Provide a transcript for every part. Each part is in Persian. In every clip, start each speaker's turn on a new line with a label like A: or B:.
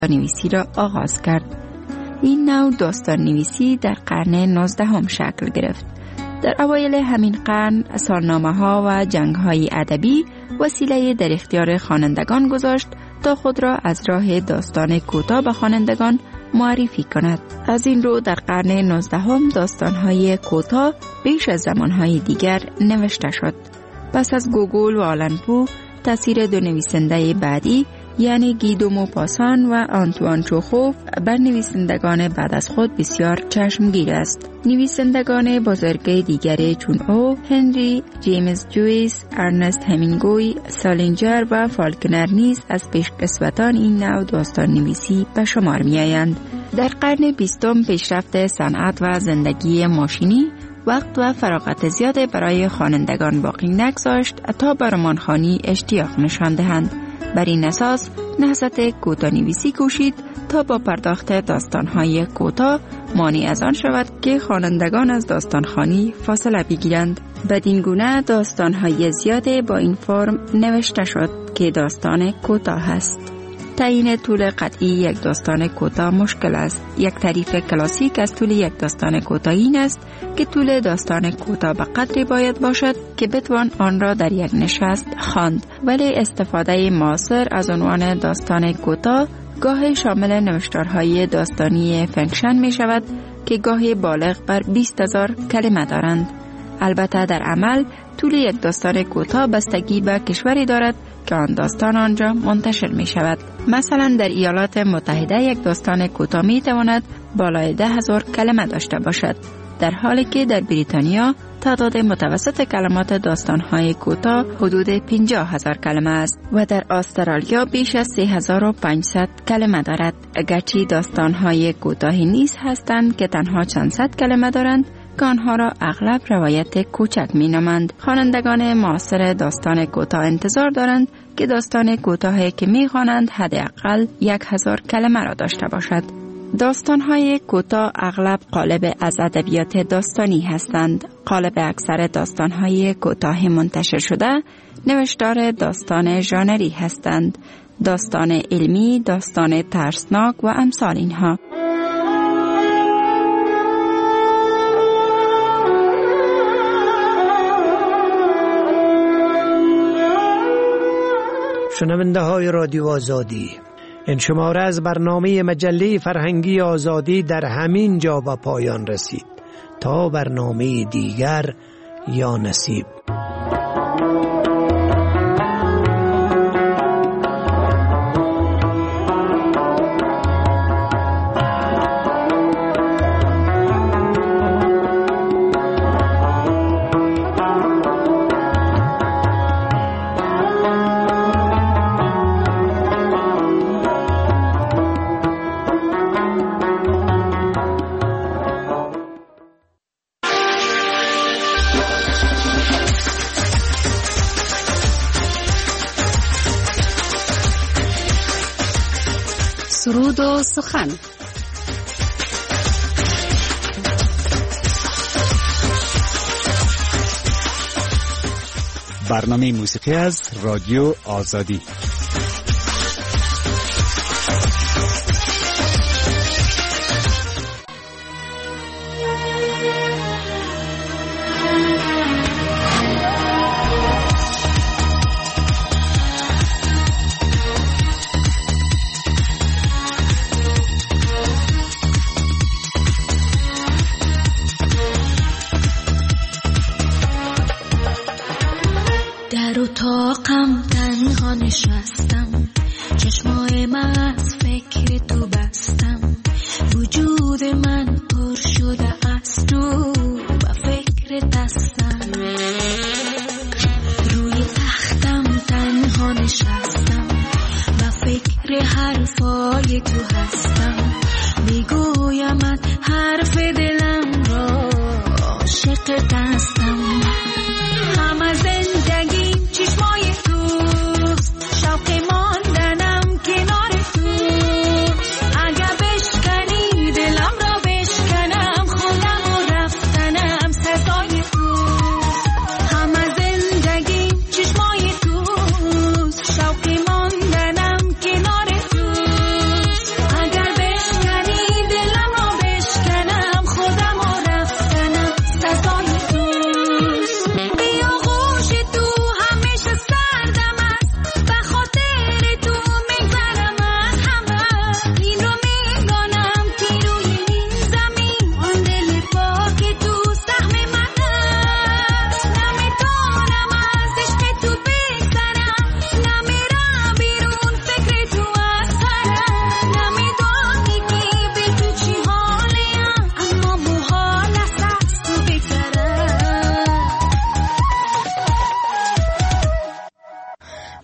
A: نویسی را آغاز کرد. این نوع داستان نویسی در قرن 19 شکل گرفت. در اوایل همین قرن سالنامه‌ها و جنگ‌های ادبی وسیله در اختیار خوانندگان گذاشت تا خود را از راه داستان کوتاه به خوانندگان معرفی کند. از این رو در قرن 19 داستان‌های کوتاه بیش از زمانهای دیگر نوشته شد. پس از گوگل و آلن پو، تاثیر دو نویسنده بعدی یعنی گی دو موپاسان و آنتوان چوخوف بر نویسندگان بعد از خود بسیار چشمگیر است. نویسندگان بزرگ دیگری چون او، هنری، جیمز جویس، ارنست همینگوی، سالینجر و فالکنر نیز از پیشکسوتان این نوع داستان نویسی به شمار می آیند. در قرن 20 پیشرفت صنعت و زندگی ماشینی وقت و فراغت زیاد برای خوانندگان باقی نگذاشت تا به رمانخوانی اشتیاق نشان دهند. بر این اساس نهضت کوتاه‌نویسی کوشید تا با پرداخت داستان‌های کوتاه مانع از آن شود که خوانندگان از داستانخوانی فاصله بگیرند. بدین گونه داستان‌های زیاد با این فرم نوشته شد که داستان کوتاه است. تعیین طول قطعی یک داستان کوتاه مشکل است. یک تعریف کلاسیک از طول یک داستان کوتاه این است که طول داستان کوتاه به قدری باید باشد که بتوان آن را در یک نشست خواند. ولی استفاده معاصر از عنوان داستان کوتاه گاهی شامل نوشتارهای داستانی فنکشن می شود که گاهی بالغ بر 20,000 کلمه دارند. البته در عمل طول یک داستان کوتاه بستگی به کشوری دارد که آن داستان آنجا منتشر می شود. مثلا در ایالات متحده یک داستان کوتاه می تواند بالای 10,000 کلمه داشته باشد، در حالی که در بریتانیا تعداد متوسط کلمات داستان‌های کوتاه حدود 50,000 کلمه است و در استرالیا بیش از 3,500 کلمه دارد. اگرچه داستان‌های کوتاهی نیز هستند که تنها چند صد کلمه دارند که آنها را اغلب روایت کوچک می‌نامند. خوانندگان معاصر داستان کوتاه انتظار دارند که داستان کوتاهی که می‌خوانند حداقل 1,000 کلمه را داشته باشد. داستان‌های کوتاه اغلب قالب از ادبیات داستانی هستند. قالب اکثر داستان‌های کوتاه منتشر شده نوشتار داستان ژانری هستند. داستان علمی، داستان ترسناک و امثال اینها.
B: شنونده های رادیو آزادی، این شماره از برنامه مجله فرهنگی آزادی در همین جا به پایان رسید. تا برنامه دیگر، یا نصیب.
C: سرود و سخن.
D: برنامه موسیقی از رادیو آزادی.
E: اتاقم تنها نشستم، چشمای من از فکر تو بستم، وجود من پر شده از تو و فکر دستم. روی تختم تنها نشستم و فکر حرفای تو هستم، میگویمت حرف دلم را، عاشق دستم. همه زندگیم چشمای توست، شوق ماندنم کنار تو. اگه بشکنی دلم را بشکنم، خودم و رفتنم سزای تو. همه زندگیم چشمای توست، شوق ماندنم کنار توست.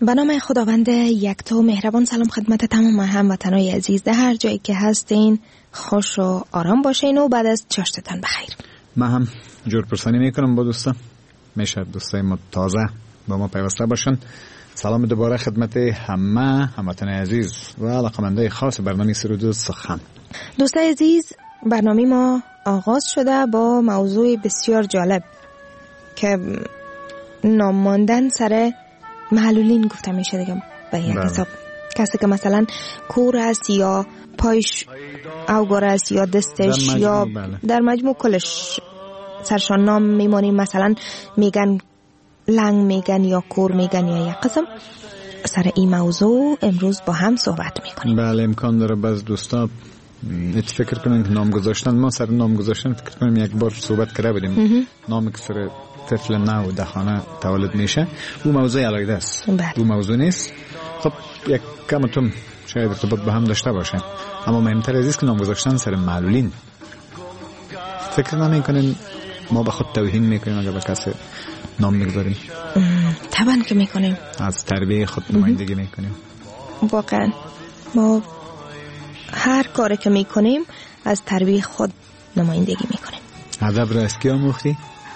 F: به نام خداوند یکتا و مهربان. سلام خدمت تمام هموطنان عزیز در هر جایی که هستین، خوش و آرام باشین و بعد از چاشتتان بخیر.
G: من هم جورپرسانی میکنم با دوستان، میشه دوستای ما تازه با ما پیوسته باشن. سلام دوباره خدمت همه هموطنان عزیز و علاقمندای خاص برنامه سرود و سخن.
F: دوستای عزیز، برنامه ما آغاز شده با موضوع بسیار جالب که نام ماندن سر معلولین گفته میشه دیگه. به یک حساب کسی که مثلا کور است یا پایش اوگار است یا دستش یا در مجموع کلش سرشان نام میمانیم، مثلا میگن لنگ میگن یا کور میگن یا یک قسم. سر این موضوع امروز با هم صحبت میکنیم.
G: بله، امکان داره بعض دوستا فکر کنن که نام گذاشتن، ما سر نام گذاشتن فکر کنیم یک بار صحبت کرده بودیم. نامی که سر طفل نو در خانه تولد میشه او موضوع علاقه است. او موضوع نیست. خب یک کمتون شاید ارتباط با هم داشته باشه، اما مهمتر از این که نام گذاشتن سر معلولین فکر نمیکنین ما به خود توهین میکنیم اگر به کسی نام میگذاریم؟
F: طبعا که میکنیم،
G: از تربیه خود نمایندگی میکنیم.
F: واقعا ما هر کاری که میکنیم از تربیه خود نمایندگی میکنیم.
G: ادب را از کی آموختی؟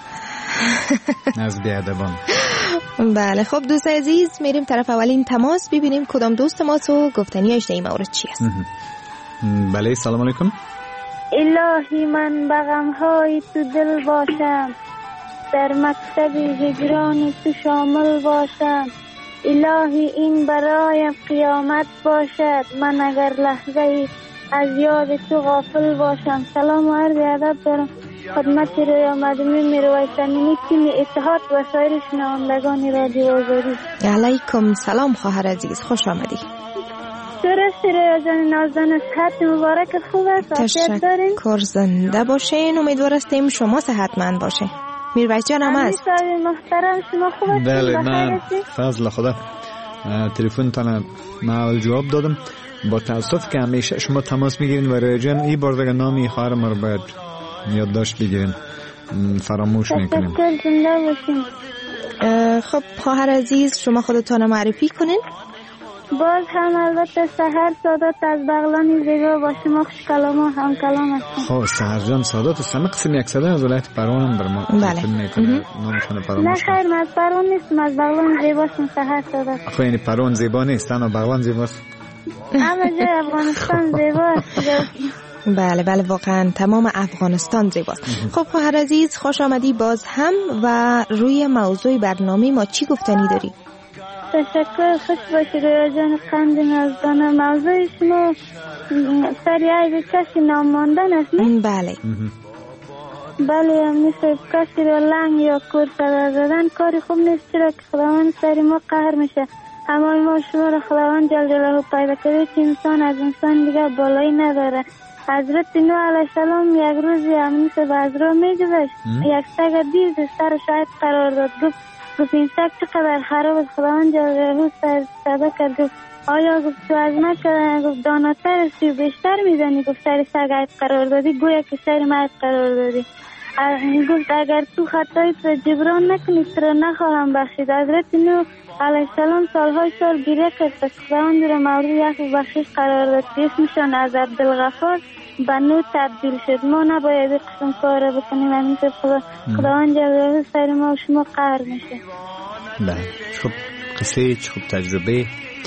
G: از بیادبان.
F: بله خب دوست عزیز، میریم طرف اولین تماس ببینیم کدام دوست ما تو گفتنیش در این مورد چی است.
G: بله سلام علیکم.
H: الهی من به غم‌های تو دل باشم، در مکتب هجران تو شامل باشم. الهی این برای قیامت باشد، من اگر لحظه از یاد تو غافل باشم. سلام و عرض ادب دارم خدمت رویا مدنی میروی سمینی تیم اتحاد و سایر شنوندگان رادیو آزادی.
F: علیکم سلام خواهر عزیز، خوش آمدی.
H: درست رویا جان نازدان، صحت مبارک خوب است؟
F: تشکر، زنده باشین. امیدوار هستیم شما صحتمند باشه. میرویس جان هم هست؟
H: محترم شما خوب هستید؟
G: بله من فضل خدا تلفن تانه معول جواب دادم. با تاسف که همیشه شما تماس میگیرین و رویا جان این بار دیگه نامی خواهر ما رو باید یادداشت بگیرین، فراموش میکنیم.
F: خب خواهر عزیز شما خودتون معرفی کنین.
H: باز هم البته سحر سادات از بغلان زیبا با شما خوش کلام و هم کلام هستم.
G: خب سحر جان سادات سمه قسم یک صدا از ولایت پروان هم در ما
F: بله.
H: نامشون پروان. نه خیر من از پروان نیستم، از بغلان زیباشون سحر سادات.
G: خب یعنی پروان زیبا نیست، تنها بغلان زیباست.
H: همه جای افغانستان زیباست.
F: بله بله واقعا تمام افغانستان زیباست. خب خواهر عزیز خوش آمدی باز هم. و روی موضوع برنامه ما چی گفتنی داری؟
H: تشکر، خوش باشی رویا جان قند نازدانه. موضوع شما سریعی کسی نام ماندن است نه؟
F: بله
H: بله مثل کسی رو لنگ یا کور صدا زدن کاری خوب نیست، چرا که خداوند سری ما قهر میشه. اما ما شما رو خداوند جل جلاله پیدا کرده که انسان از انسان دیگه بالایی نداره. حضرت نوح علیه السلام یک روزی همینطور به از راه میگذشت، یک سگ دید سر شاید قرار داد. گفت این سگ چقدر خراب است. خداوند جل جلاله صدا کرد گفت آیا گفت تو از من که گفت داناتر هستی و بیشتر میزنی، گفت سر سگ عیب قرار دادی گویا که سر من عیب قرار دادی. گفت اگر تو خطایی تو جبران نکنی تو را نخواهم بخشید. حضرت نوح علیه السلام سالهای سال گریه کرد تا خداوند را مورد عفو بخشش قرار داد. اسمشان از عبدالغفار به نوح تبدیل شد. ما نباید این قسم کار را بکنیم، همینطور خداوند جل جلاله سر ما و شما قهر میشه.
G: بله خب قصه خوب، تجربه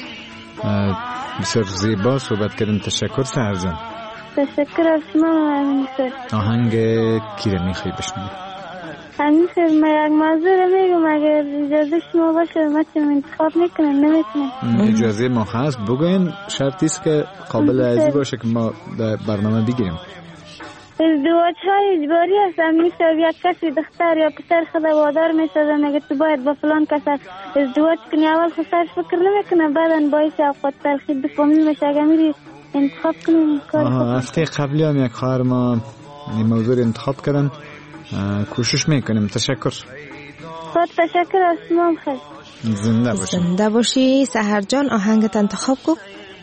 G: بسیار زیبا صحبت کردن. تشکر سحر جان.
H: تشکر از شما. همینطور
G: آهنگ کی رو میخوای بشنوی؟
H: همینطور من یک موضوع رو میگم، اگر اجازه شما باشه من چون انتخاب میکنم نمیتونم.
G: اجازه ما هست بگوین، شرطی است که قابل ارزی باشه که ما در برنامه بگیریم.
H: ازدواج های اجباری هست. مثل یک کسی دختر یا پسر خدا وادار میسازه میگه تو باید با فلان کس ازدواج کنی، اول خود سرش فکر نمیکنه، بعدن باعث اوقات تلخی به فامیل میشه. اگر میری انتخاب کنیم کار.
G: هفته قبلی هم یک خواهر ما این موضوع انتخاب کردن، کوشش میکنیم. تشکر.
H: خود تشکر از شما. خیلی
G: زنده باشی.
F: زنده باشی. سحر جان آهنگت انتخاب کن.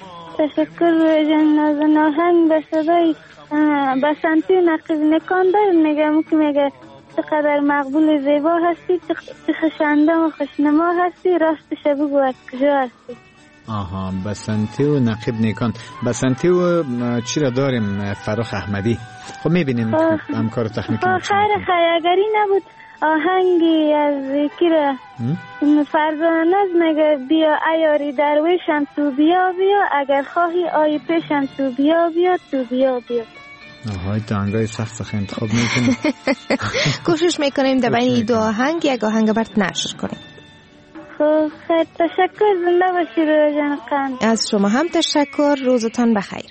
H: تشکر جان. نازن آهنگ به صدای بسنتی نقیز نکان داره میگه چقدر مقبول زیبا هستی، چه خشنده و خوشنما هستی، راستش بگو از کجا هستی؟
G: آها، بسنتی و نقیب نیکان. بسنتی و چی را داریم؟ فرخ احمدی. خب میبینیم همکار تکنیکی
H: خیر اگری نبود آهنگی از کی را فرزانه مگه بیا ایاری درویشم تو بیا بیا، اگر خواهی آی پیشم تو بیا بیا تو بیا بیا.
G: آهای دانگای سخت انتخاب میکنیم.
F: کوشش میکنیم در بین دو آهنگ یک آهنگ برات نشر کنیم.
H: خب خیلی تشکر، زنده باشی رویا جان قند.
F: از شما هم تشکر، روزتان بخیر.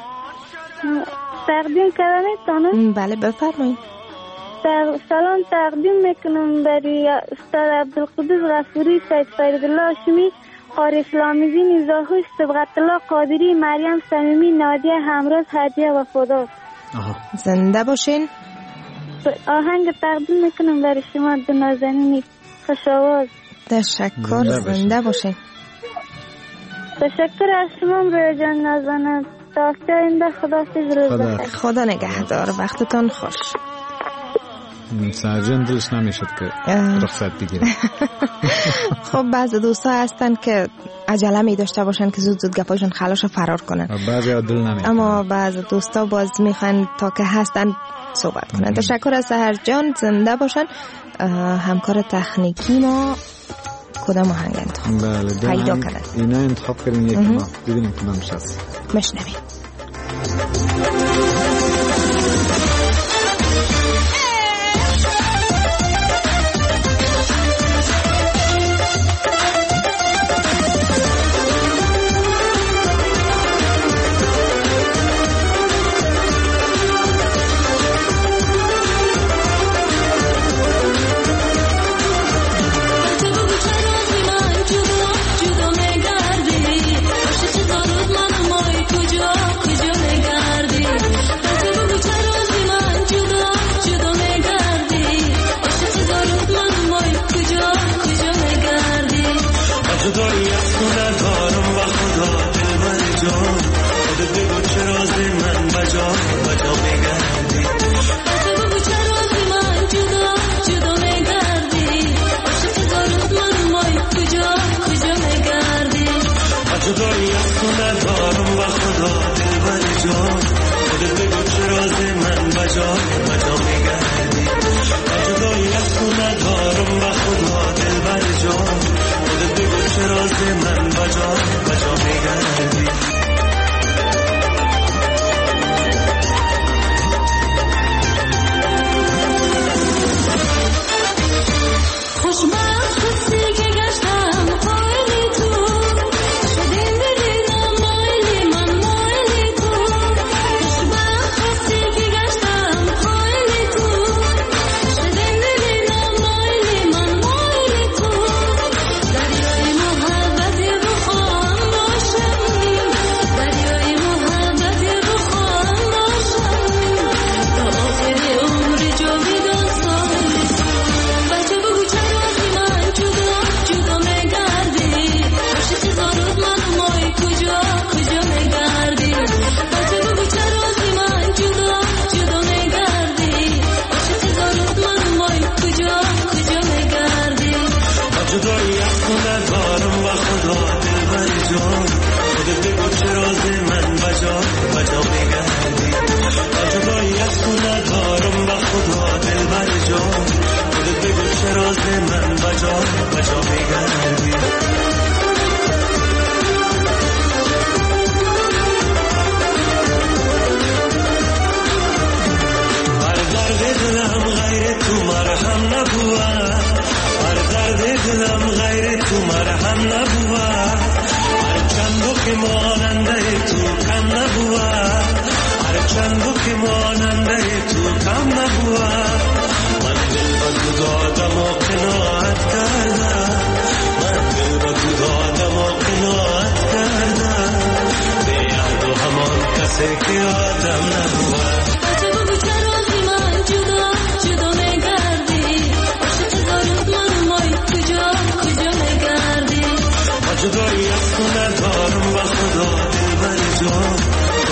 H: تقدیم کردن میتونم؟
F: بله بفرمایید.
H: سلام تقدیم میکنم برای استاد عبدالقدوس غفوری، سید فریدالله هاشمی، قاری اسلامیدین زاهوش، صبغت الله قادری، مریم صمیمی، نادیه همراز، هدیه وفادار.
F: زنده باشین.
H: آهنگ تقدیم میکنم برای شما دو نازنین خوش آواز.
F: تشکر، زنده باشین.
H: تشکر از شما رویا جان نازنین. تا هفته آینده خداحافظ، روز بخیر.
F: خدا نگهدار، وقتتان خوش.
G: سرجان دلش نمیشد که رخصت بگیره.
F: خب بعضی دوستا هستن که عجله می داشته باشن که زود زود گپاشون خلاص فرار کنن،
G: بعضی دل نمیکنن،
F: اما بعضی دوستا باز میخوان تا که هستن صحبت کنن. تشکر از سحر جان، زنده باشن. همکار تکنیکی ما کدام آهنگ انتخاب پیدا کردن؟
G: اینا انتخاب کردن، یکی ما ببینیم کدامش هست.
F: مشنویم.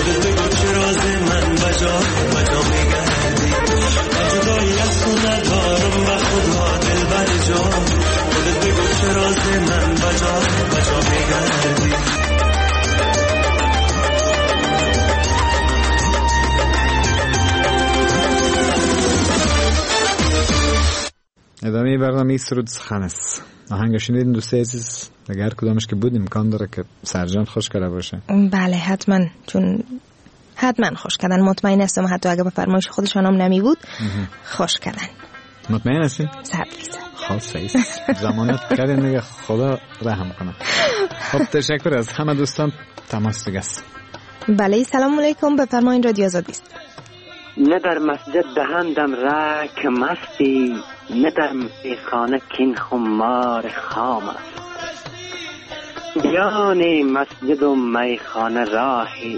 I: من بجا میگردی، جدایی از تو ندارم
G: ادامه برنامه سرود سخن است. آهنگ شنیدین دوست عزیز؟ اگر کدامش که بود امکان داره که سرجان خوش کرده باشه.
F: بله حتما، چون حتما خوش کردن، مطمئن هستم حتی اگه به فرمایش خودشان هم نمی بود خوش کردن.
G: مطمئن هستی؟
F: 100%.
G: خب صحیح زمانت کردین دیگه، خدا رحم کنه. خب تشکر از همه دوستان. تماس دیگه است.
F: بله سلام علیکم، بفرمایید رادیو آزادی است.
I: نه در مسجد دهندم را که مستی، نه در میخانه کین خمار خام است. میان مسجد و میخانه راهی،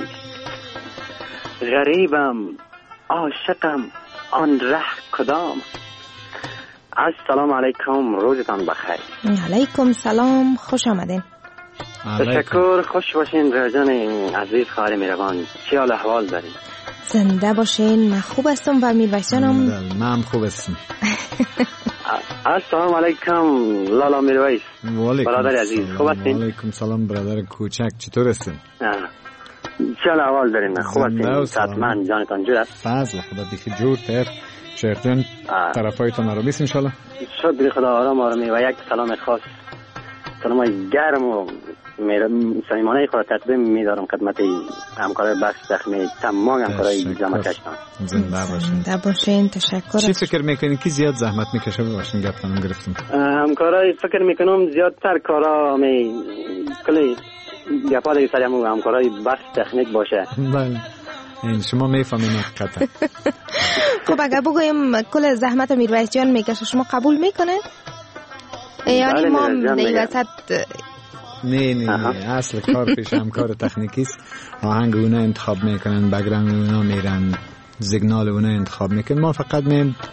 I: غریبم عاشقم آن ره کدام. السلام علیکم، روزتان بخیر.
F: علیکم سلام، خوش آمدین.
I: تشکر، خوش باشین رجان عزیز خواهر میروان. چه حال احوال دارین؟
F: زنده باشین. من خوب هستم و میرویسانم.
G: من خوب هستم.
I: السلام علیکم لالا میرویس. برادر عزیز خوب هستین؟
G: علیکم سلام برادر کوچک، چطور هستین؟
I: چه حال احوال دارین؟ خوب هستین؟ صحتمند، جانتان جور است؟
G: فضل خدا دیگه جور تر. شیخ جان طرفایتون رو بیست انشالله.
I: شد بی خدا آرام آرامی. و یک سلام خاص، سلام گرم و صمیمانه خود تقدیم می‌دارم خدمت همکارای بخش زخمی، تمام همکارای جامعه کشتان.
F: زنده باشین. تشکر.
G: چی فکر میکنین که زیاد زحمت میکشه؟ باشین گپ کنم گرفتم.
I: همکارای فکر میکنم زیادتر کارا کلی گپا دیگه سر همکارای بخش تکنیک باشه.
G: بله این شما میفهمین قطعا.
F: خب اگر بگویم کل زحمت میرویس جان میکشه، شما قبول میکنین؟ یعنی ما این وسط
G: نه اصل کار پیش همکار تکنیکی است. آهنگ اونا انتخاب میکنن، بگرنگ اونا میرن، سیگنال اونا انتخاب میکنن، ما فقط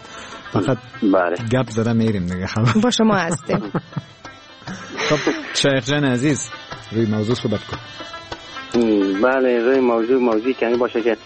G: گپ زده میریم دیگه.
F: با شما هستیم.
G: خب شیخ جان عزیز روی موضوع صحبت کن.
I: بله روی موضوعی که باشه که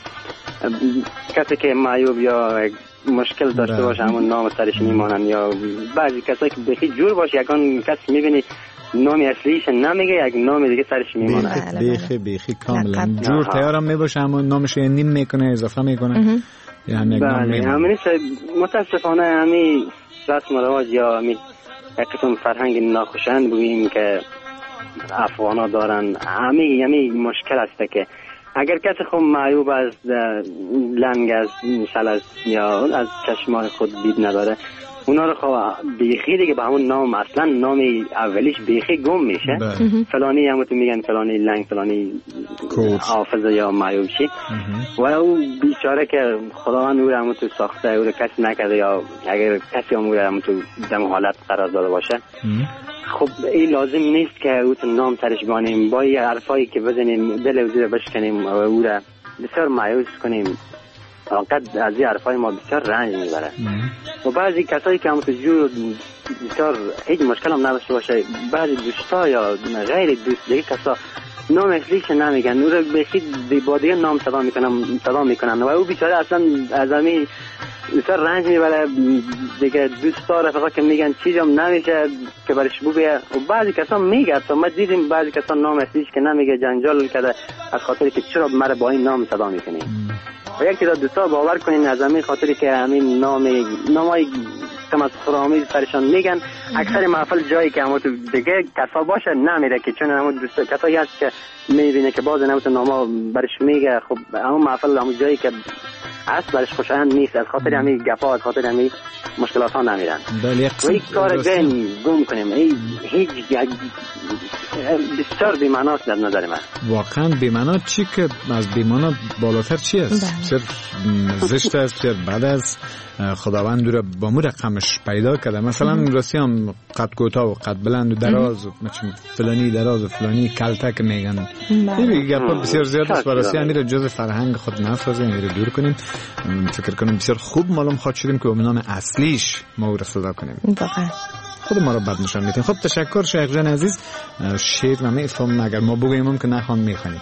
I: کسی که معیوب یا مشکل داشته باشه همون نام سرش میمانن، یا بعضی کسایی که بخی جور باشه یکان کسی میبینی نام اصلیش نمیگه، یک نام دیگه سرش میمانه.
G: بیخی کاملا جور تیارم میباشه همون نامش یه نیم میکنه، اضافه میکنه یا هم یک نام میمانه.
I: همین متاسفانه همین رسم و رواج یا همین یک قسم فرهنگ ناخوشایند بگوییم که افغانا دارن، همین مشکل است که اگر کسی خود معیوب از لنگ، از شل یا از چشمان خود دید نداره، اونا رو خب بیخی دیگه به همون نام، اصلا نام اولیش بیخی گم میشه. فلانی همونطور میگن فلانی لنگ، فلانی حافظ یا معیوب شی. و او بیچاره که خداوند او رو همونطور ساخته، او رو کسی نکرده، یا اگر کسی او رو همونطور دم حالت قرار داده باشه، خب این لازم نیست که او تو نام سرش بانیم، با یه حرفایی که بزنیم دل او رو بشکنیم و او رو بسیار مایوس کنیم. واقعا از این حرفای ما بسیار رنج میبره. و بعضی کسایی که همونطور جور بسیار هیچ مشکل هم نداشته باشه، بعضی دوستا یا غیر دوست دیگه کسا نام اصلیش نمیگن، او رو بخید با دیگه نام صدا میکنن و او بیچاره اصلا از همین بسیار رنج میبره دیگه. دوستا رفقا که میگن چیزی هم نمیشه که برش بگه، و بعضی کسا میگه، تو ما دیدیم بعضی کسا نام اصلیش که نمیگه جنجال کرده از خاطری که چرا مرا با این نام صدا میکنی. و یک تعداد دوستا باور کنین از همین خاطری که همین نامای تمسخرآمیز سرشان میگن، اکثر محفل جایی که همون دیگه کسا باشه نمیره، که چون همون دوستا کسایی هست که میبینه که باز همون ناما برش میگه، خب همون محفل همون جایی که هست برش خوشایند نیست، از خاطر همین گپا، از خاطر همین مشکلات ها نمیرن. و این کار گم کنیم، هیچ بسیار بی‌معناست در نظر من.
G: واقعا بی‌معنا چی که از بی‌معنا بالاتر چی است؟ صرف زشت است، صرف بد است. خداوند رو با مو رقمش پیدا کرده. مثلا راستی هم قد کوتاه و قد بلند و دراز و فلانی دراز و فلانی کلتک میگن. این گپا بسیار زیاد است. راستی امیر جز فرهنگ خود نسازیم، امیر دور کنیم. فکر کنم بسیار خوب معلوم خواهد شدیم که به نام اصلیش ما رو صدا کنیم.
F: واقعا
G: خود ما رو بد نشان میدیم. خب تشکر شیخ جان عزیز. شعر و میفهم اگر ما بگوییم هم که نخوان میخوانیم.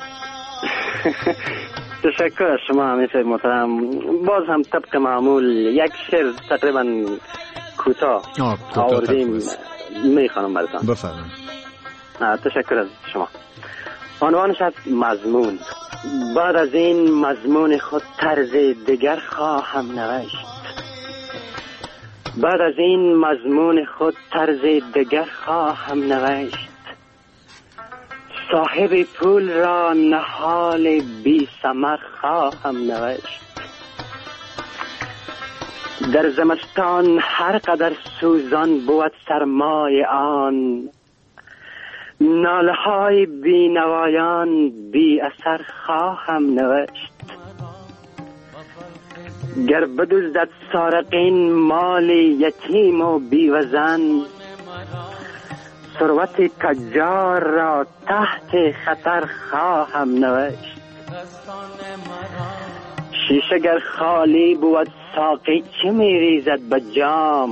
I: تشکر از شما همیشه محترم. باز هم طبق معمول یک شعر تقریبا کوتاه آوردیم، میخوانم براتون.
G: بفرمایید.
I: تشکر از شما. عنوانش از مضمون. بعد از این مضمون خود طرز دیگر خواهم نوشت. بعد از این مضمون خود طرز دگر خواهم نوشت. صاحب پول را نهال بی ثمر خواهم نوشت. در زمستان هر قدر سوزان بود سرمای آن، ناله های بی نوایان بی اثر خواهم نوشت. گر بدزدد سارقین مال یتیم و بیوزن، ثروت تجار را تحت خطر خواهم نوشت. شیشه گر خالی بود ساقی چه میریزد به جام،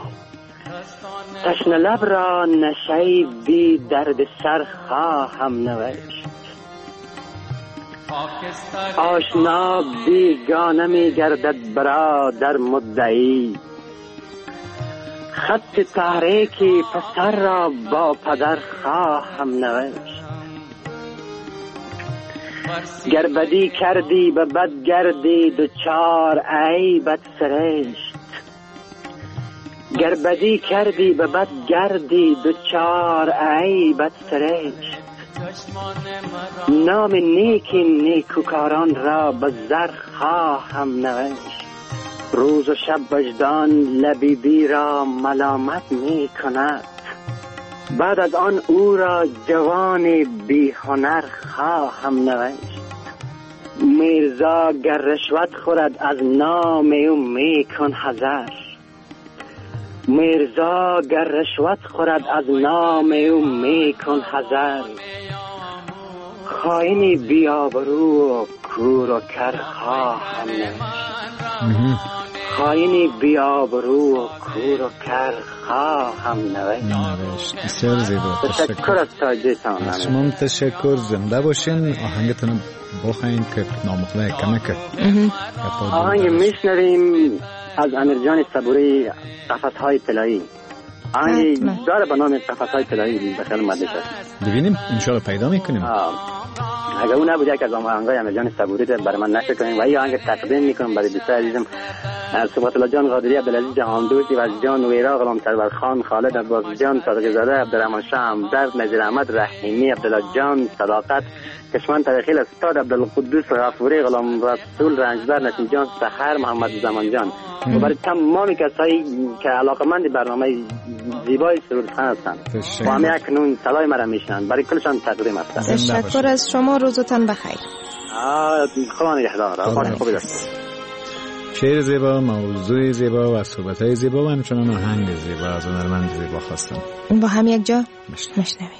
I: تشنه لب را نشهی بی درد سر خواهم نوشت. آشنا بیگانه می گردد برادر مدعی، خط تحریکی پسر را با پدر خواهم نوشت. گر بدی کردی به بد گردی دوچار عیبت سرشت. گر بدی کردی به بد گردی دوچار عیبت سرشت. نام نیک نیکوکاران را به زر خواهم نوشت. روز و شب وجدان لبیبی را ملامت می کند، بعد از آن او را جوان بی هنر خواهم نوشت. میرزا گر رشوت خورد از نام او می کن حذر. میرزا گر رشوت خورد از نام او می کن حذر. خائنی بیابرو و کور و کر خواهم نوشت. خائنی بیابرو و کور و کر خواهم نوشت.
G: بسیار زیبا.
I: تشکر از توجهتان.
G: از شما تشکر. زنده باشین. آهنگتون بخواین که نامقله کمک.
I: آهنگ میشنویم از امیرجان صبوری، قفس‌های طلایی. آهنگ داره به نام قفس‌های طلایی. بخیر اومده شد.
G: ببینیم انشاءالله پیدا میکنیم.
I: اگر اون نبود یک از آهنگای امیرجان صبوری برای من نشر کنیم و این آهنگ تقدیم میکنم برای دوستای عزیزم صبحت الله جان قادری، عبدالعزیز جهاندوستی و جان ویرا، غلام سرور خان، خالد عباس جان، صادق زاده، عبدالرحمن شاه همدرد، نظیر احمد رحیمی، عبدالله جان، صداقت کشمن تاریخی، استاد عبدالقدوس غفوری، غلام رسول رنجبر، نسیم جان سحر، محمد زمان جان و برای تمام کسایی که علاقمند برنامه زیبای سرود خان هستند و همه اکنون صدای مرا میشنن، برای کلشان تقدیم هستم.
F: تشکر از شما. روزتان بخیر.
I: خدا نگهدار. حال خوبی داشته.
G: شعر زیبا، موضوع زیبا و صحبت‌های زیبا و همچنان آهنگ زیبا از هنرمند زیبا خواستم.
F: با هم یک جا میشنویم.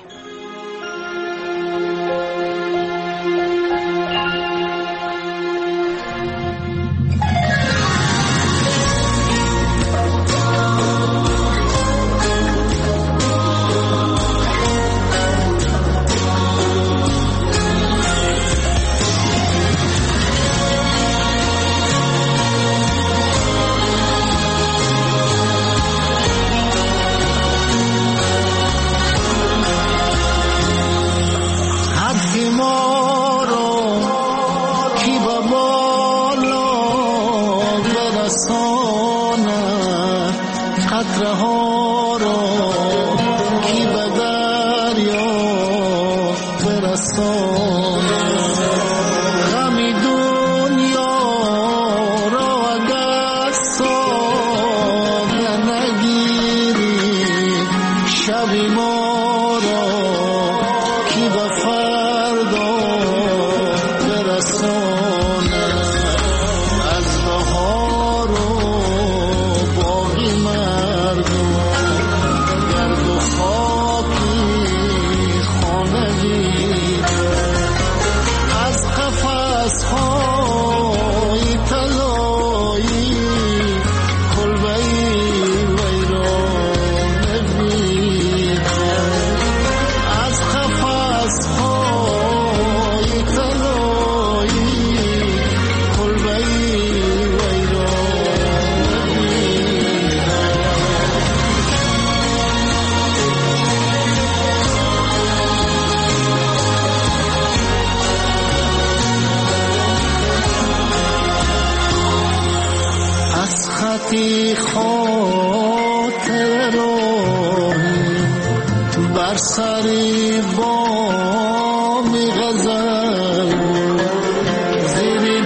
J: خطی خواهی بر سری بامی غزل زیر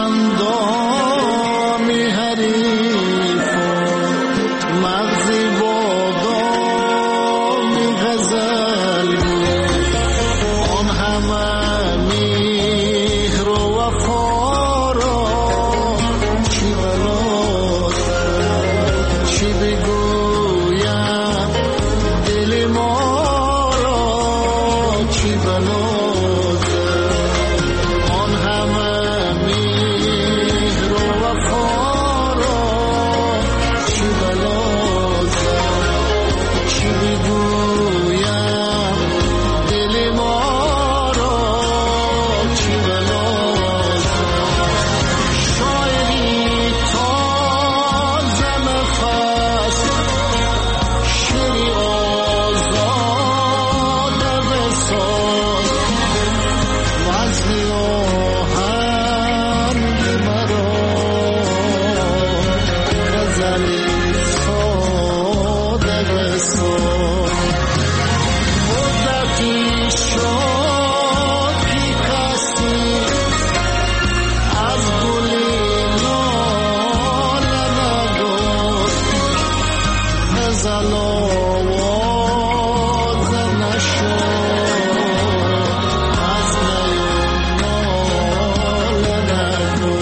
J: دندامی حریف مغزی بادامی غزل آن همه مهر و وفا را چی بلاد چی بگویم دل ما را چی بلاد آن همه مهر و وفا را چی بلاد چی بگویم دل ما را چی بلاد شاعری تازه نفس شعری آزاده بساز وزنی آهنگ مرا غزلی ساده بساز مدتی شد که کسی از گلی لاله نداد غزل آواز نشد از نی ناله نداد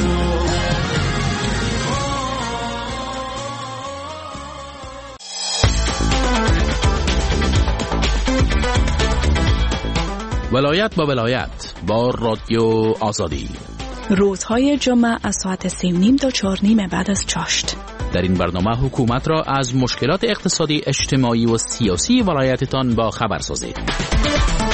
K: ولایت با ولایت با رادیو آزادی.
L: روزهای جمعه از ساعت 3:30 تا 4:30 بعد از چاشت.
K: در این برنامه حکومت را از مشکلات اقتصادی، اجتماعی و سیاسی ولایتتان با خبر سازید.